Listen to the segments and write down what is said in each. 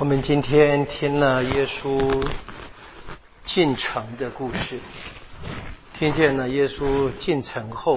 我们今天听了耶稣进城的故事，听见了耶稣进城后，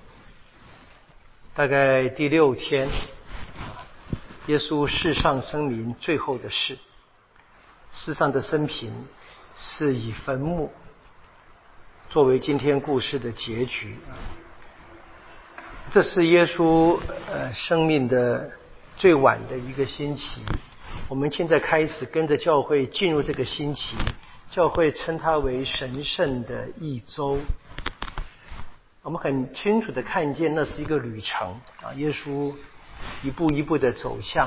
大概第6天，耶稣世上生民最后的事。世上的生平是以坟墓作为今天故事的结局。这是耶稣生命的最晚的一个星期。我们现在开始跟着教会进入这个星期，教会称它为神圣的一周。我们很清楚地看见那是一个旅程啊，耶稣一步一步地走向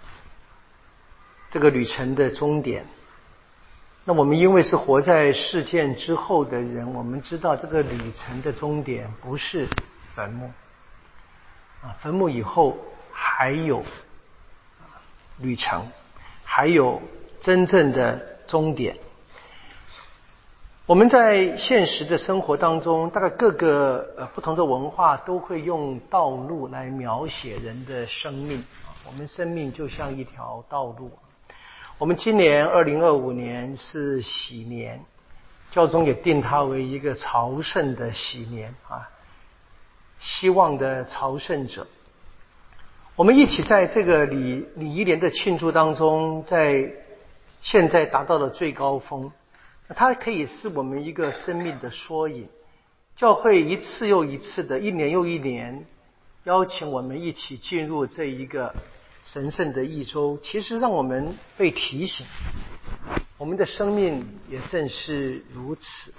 这个旅程的终点。那我们因为是活在事件之后的人，我们知道这个旅程的终点不是坟墓啊，坟墓以后还有旅程，还有真正的终点。我们在现实的生活当中，大概各个不同的文化都会用道路来描写人的生命。我们生命就像一条道路。我们今年2025年是喜年，教宗也定它为一个朝圣的喜年啊，希望的朝圣者。我们一起在这个礼仪年的庆祝当中，在现在达到了最高峰。它可以是我们一个生命的缩影。教会一次又一次的，一年又一年，邀请我们一起进入这一个神圣的一周，其实让我们被提醒，我们的生命也正是如此。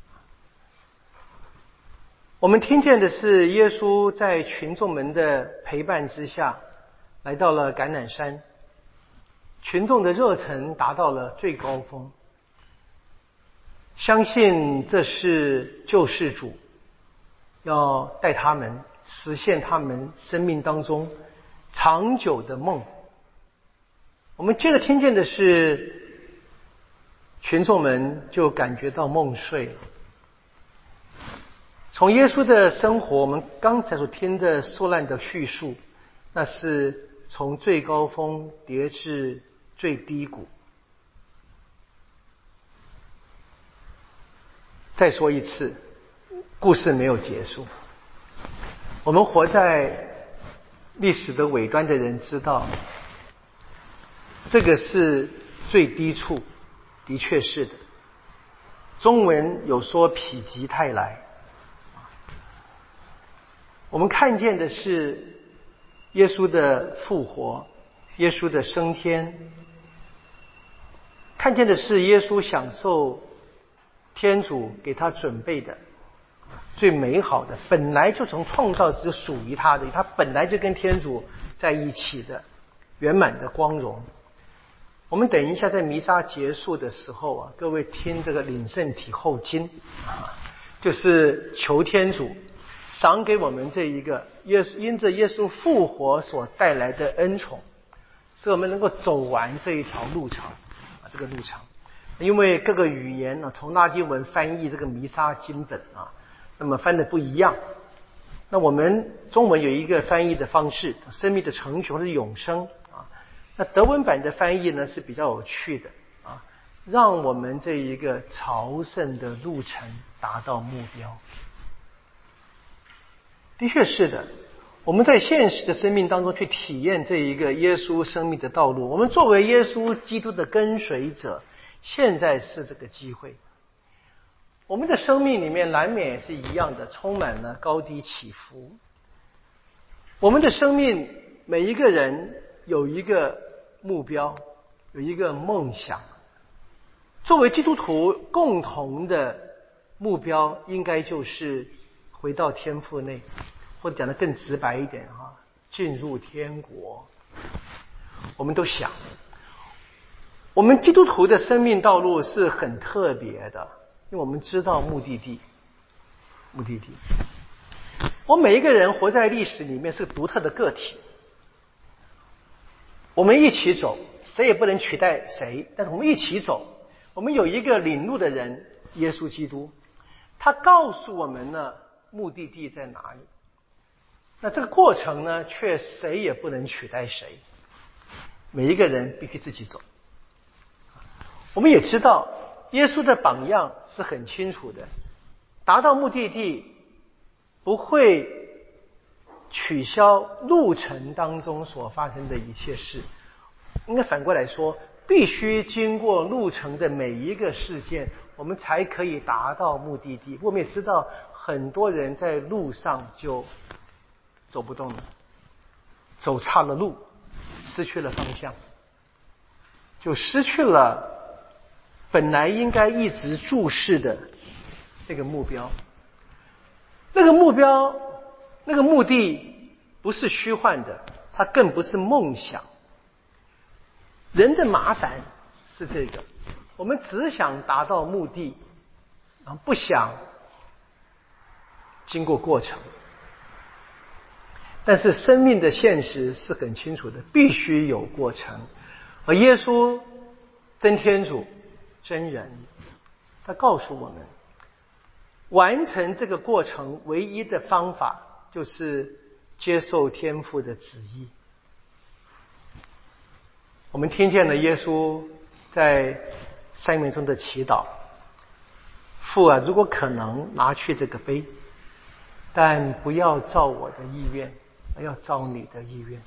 我们听见的是耶稣在群众们的陪伴之下来到了橄榄山，群众的热忱达到了最高峰，相信这是救世主要带他们实现他们生命当中长久的梦。我们接着听见的是群众们就感觉到梦碎了。从耶稣的生活，我们刚才所听的受难的叙述，那是从最高峰跌至最低谷。再说一次，故事没有结束。我们活在历史的尾端的人知道，这个是最低处，的确是的。中文有说否极泰来。我们看见的是耶稣的复活，耶稣的升天，看见的是耶稣享受天主给他准备的最美好的，本来就从创造时就属于他的，他本来就跟天主在一起的圆满的光荣。我们等一下在弥撒结束的时候啊，各位听这个领圣体后经啊，就是求天主赏给我们这一个因着耶稣复活所带来的恩宠，使我们能够走完这一条路程啊，这个路程。因为各个语言呢，从拉丁文翻译这个弥撒经本啊，那么翻的不一样。那我们中文有一个翻译的方式，生命的成全或者永生啊。那德文版的翻译呢是比较有趣的啊，让我们这一个朝圣的路程达到目标。的确是的，我们在现实的生命当中去体验这一个耶稣生命的道路。我们作为耶稣基督的跟随者，现在是这个机会。我们的生命里面难免也是一样的，充满了高低起伏。我们的生命每一个人有一个目标，有一个梦想。作为基督徒共同的目标应该就是回到天父内，或者讲得更直白一点啊，进入天国。我们都想，我们基督徒的生命道路是很特别的，因为我们知道目的地。我每一个人活在历史里面是独特的个体，我们一起走，谁也不能取代谁，但是我们一起走。我们有一个领路的人，耶稣基督，他告诉我们呢目的地在哪里。那这个过程呢，却谁也不能取代谁，每一个人必须自己走。 我们也知道耶稣的榜样是很清楚的，达到目的地不会取消路程当中所发生的一切事，应该反过来说，必须经过路程的每一个事件，我们才可以达到目的地。我们也知道很多人在路上就走不动了，走岔了路，失去了方向，就失去了本来应该一直注视的那个目标。那个目标，那个目的不是虚幻的，它更不是梦想。人的麻烦是这个，我们只想达到目的，不想经过过程。但是生命的现实是很清楚的，必须有过程。而耶稣真天主真人，他告诉我们，完成这个过程唯一的方法就是接受天父的旨意。我们听见了耶稣在三文中的祈祷，父啊，如果可能，拿去这个杯，但不要照我的意愿，而要照你的意愿。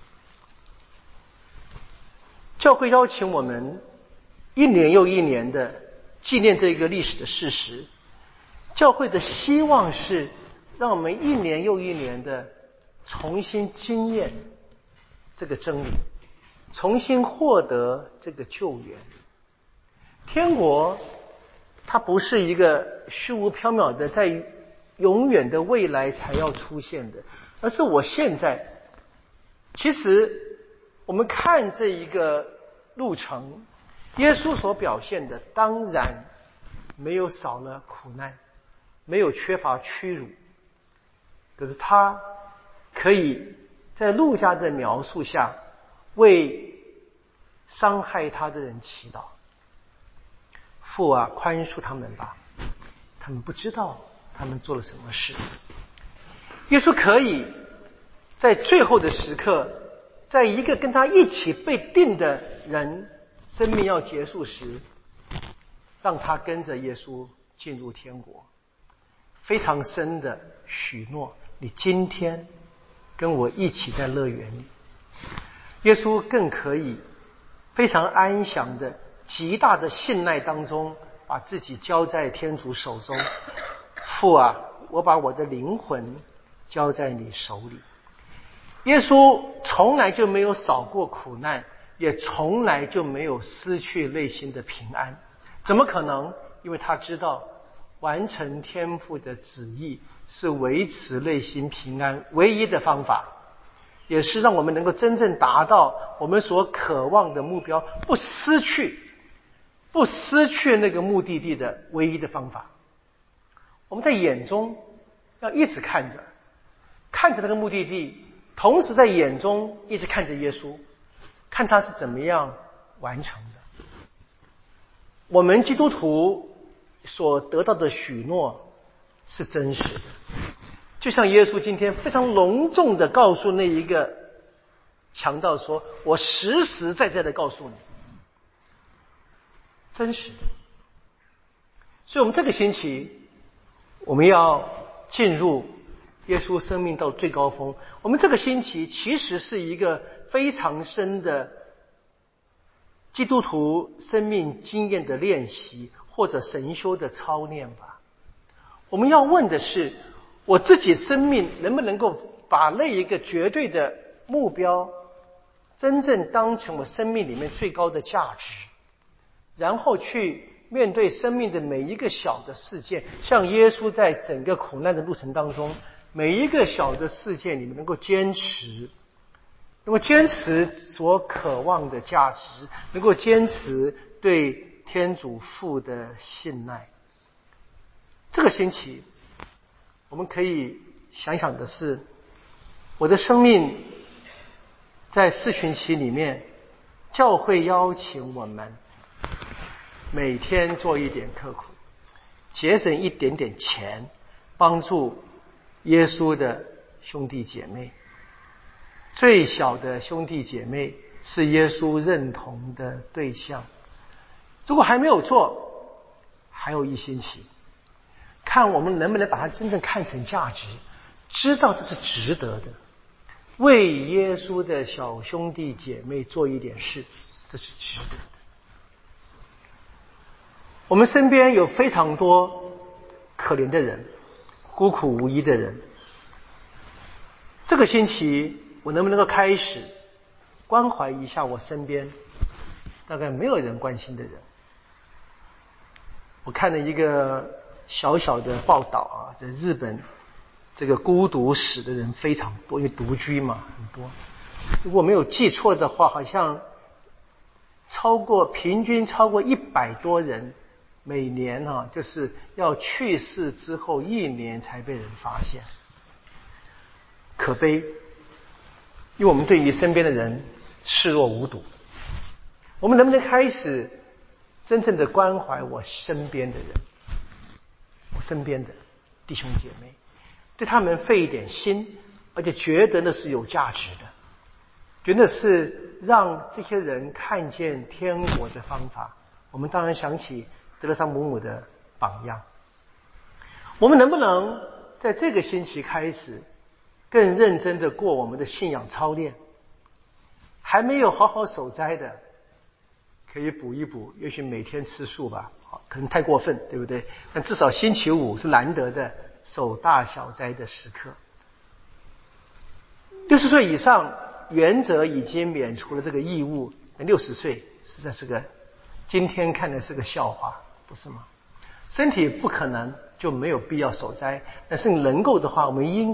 教会邀请我们一年又一年的纪念这个历史的事实，教会的希望是让我们一年又一年的重新经验这个真理，重新获得这个救援。天国它不是一个虚无缥缈的在永远的未来才要出现的，而是我现在。其实我们看这一个路程，耶稣所表现的当然没有少了苦难，没有缺乏屈辱，可是他可以在路加的描述下为伤害他的人祈祷，父啊，宽恕他们吧，他们不知道他们做了什么事。耶稣可以在最后的时刻，在一个跟他一起被定的人生命要结束时，让他跟着耶稣进入天国，非常深的许诺，你今天跟我一起在乐园里。耶稣更可以非常安详的极大的信赖当中，把自己交在天主手中。父啊，我把我的灵魂交在你手里。耶稣从来就没有少过苦难，也从来就没有失去内心的平安。怎么可能？因为他知道完成天父的旨意是维持内心平安唯一的方法，也是让我们能够真正达到我们所渴望的目标，不失去那个目的地的唯一的方法。我们在眼中要一直看着那个目的地，同时在眼中一直看着耶稣，看他是怎么样完成的。我们基督徒所得到的许诺是真实的，就像耶稣今天非常隆重的告诉那一个强盗说，我实实在在的告诉你，真实的。所以我们这个星期我们要进入耶稣生命到最高峰。我们这个星期其实是一个非常深的基督徒生命经验的练习，或者神修的操练吧。我们要问的是，我自己生命能不能够把那一个绝对的目标真正当成我生命里面最高的价值，然后去面对生命的每一个小的事件，像耶稣在整个苦难的路程当中，每一个小的事件里面能够坚持所渴望的价值，能够坚持对天主父的信赖。这个星期我们可以想想的是，我的生命在四旬期里面，教会邀请我们每天做一点刻苦，节省一点点钱，帮助耶稣的兄弟姐妹。最小的兄弟姐妹是耶稣认同的对象， 如果还没有做，还有1星期，看我们能不能把它真正看成价值，知道这是值得的，为耶稣的小兄弟姐妹做一点事，这是值得的。我们身边有非常多可怜的人，孤苦无依的人。这个星期我能不能够开始关怀一下我身边大概没有人关心的人？我看了一个小小的报道啊，在日本这个孤独死的人非常多，因为独居嘛，很多。如果没有记错的话，好像平均超过100多人每年就是要去世之后1年才被人发现，可悲。因为我们对于身边的人视若无睹，我们能不能开始真正的关怀我身边的人，我身边的弟兄姐妹，对他们费一点心，而且觉得那是有价值的，觉得是让这些人看见天国的方法。我们当然想起德勒莎姆姆的榜样。我们能不能在这个星期开始更认真的过我们的信仰操练？还没有好好守斋的，可以补一补，也许每天吃素吧，可能太过分，对不对？但至少星期5是难得的守大小斋的时刻。60岁以上原则已经免除了这个义务，60岁实在是个今天看的是个笑话，不是吗？身体不可能就没有必要守斋，但是能够的话，我们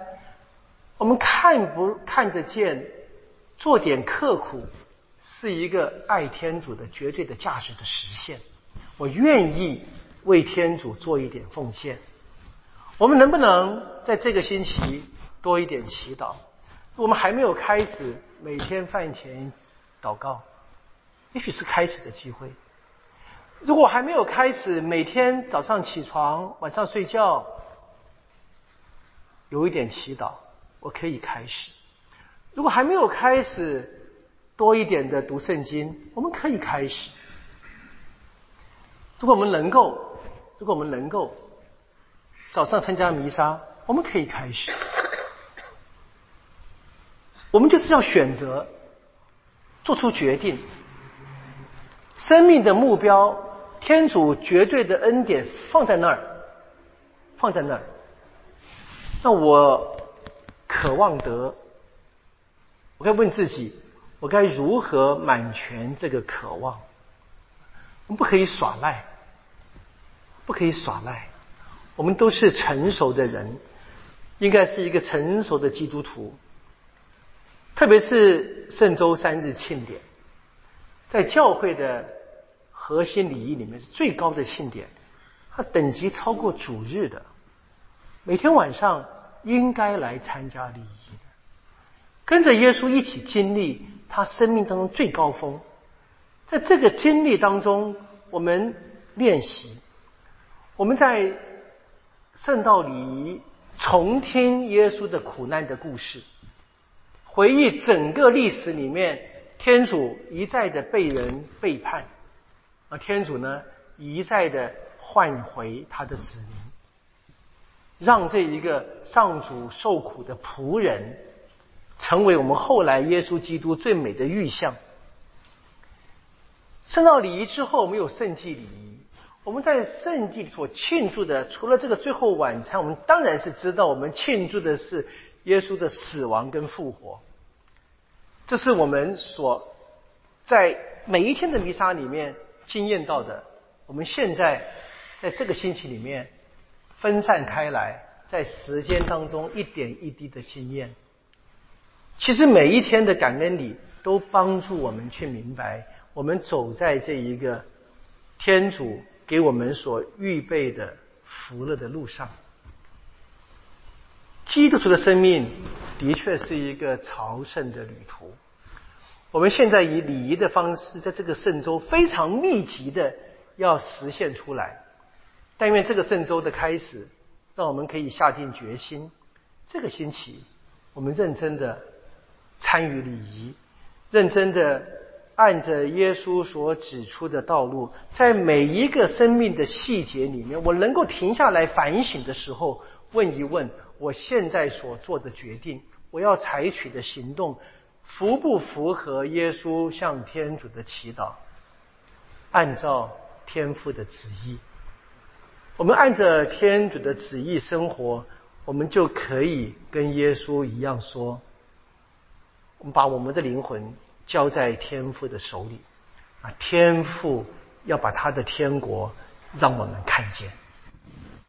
看得见，做点刻苦是一个爱天主的绝对的价值的实现。我愿意为天主做一点奉献。我们能不能在这个星期多一点祈祷？我们还没有开始每天饭前祷告，也许是开始的机会。如果还没有开始每天早上起床晚上睡觉有一点祈祷，我可以开始。如果还没有开始多一点的读圣经，我们可以开始。如果我们能够早上参加弥撒，我们可以开始。我们就是要选择，做出决定。生命的目标，天主绝对的恩典放在那儿。那我渴望得，我该问自己，我该如何满全这个渴望？我们不可以耍赖，我们都是成熟的人，应该是一个成熟的基督徒。特别是圣周3日庆典，在教会的核心礼仪里面是最高的庆典，它等级超过主日的，每天晚上应该来参加礼仪的，跟着耶稣一起经历他生命当中最高峰。在这个经历当中，我们练习，我们在圣道礼仪重听耶稣的苦难的故事，回忆整个历史里面天主一再的被人背叛，而天主呢一再的唤回他的子民，让这一个上主受苦的仆人成为我们后来耶稣基督最美的预象。圣道礼仪之后，我们有圣祭礼仪。我们在圣祭所庆祝的，除了这个最后晚餐，我们当然是知道我们庆祝的是耶稣的死亡跟复活。这是我们所在每一天的弥撒里面经验到的。我们现在在这个星期里面分散开来，在时间当中一点一滴的经验。其实每一天的感恩礼都帮助我们去明白，我们走在这一个天主给我们所预备的福乐的路上。基督徒的生命的确是一个朝圣的旅途。我们现在以礼仪的方式，在这个圣周非常密集的要实现出来。但愿这个圣周的开始，让我们可以下定决心，这个星期我们认真的参与礼仪，认真的按着耶稣所指出的道路，在每一个生命的细节里面，我能够停下来反省的时候，问一问我现在所做的决定，我要采取的行动符不符合耶稣向天主的祈祷，按照天父的旨意。我们按着天主的旨意生活，我们就可以跟耶稣一样说，我们把我们的灵魂交在天父的手里，天父要把他的天国让我们看见。